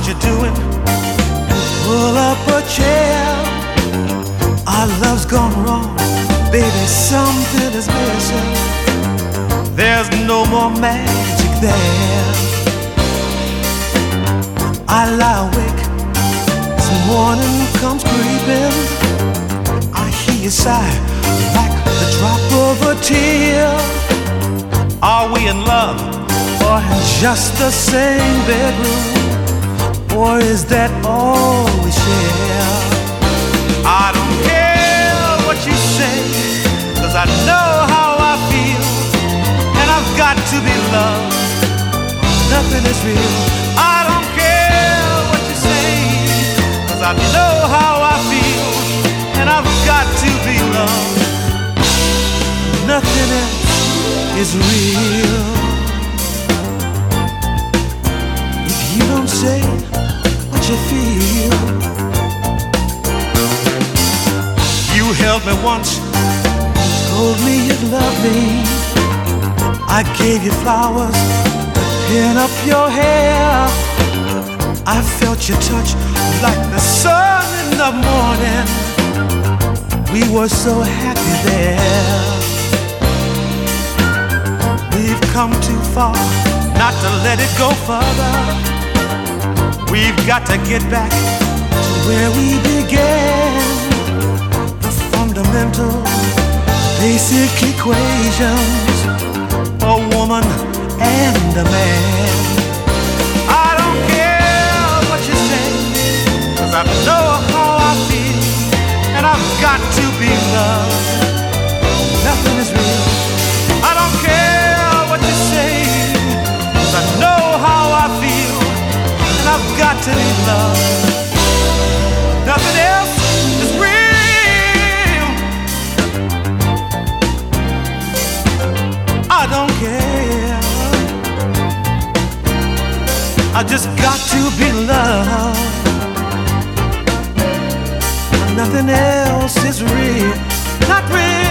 what you're doing. Pull up a chair. Our love's gone wrong, baby, something is missing. There's no more magic there. I lie awake as morning comes creeping. I hear you sigh like the drop of a tear. Are we in love or in just the same bedroom? Or is that all we share? I don't care what you say, 'cause I know how I feel, and I've got to be loved. Nothing is real. I don't care what you say, 'cause I know how I feel, and I've got to be loved. Nothing else is real. If you don't say what you feel. You held me once, told me you'd love me. I gave you flowers, pin up your hair. I felt your touch like the sun in the morning. We were so happy there. We've come too far not to let it go further. We've got to get back to where we began. The fundamental, basic equations, a woman and a man. I don't care what you say, 'cause I know how I feel, and I've got to be loved. Nothing is real. I don't care what you say, 'cause I know how I feel, and I've got to be loved. Nothing else is real. I don't care. I just got to be loved. Nothing else is real. Not real.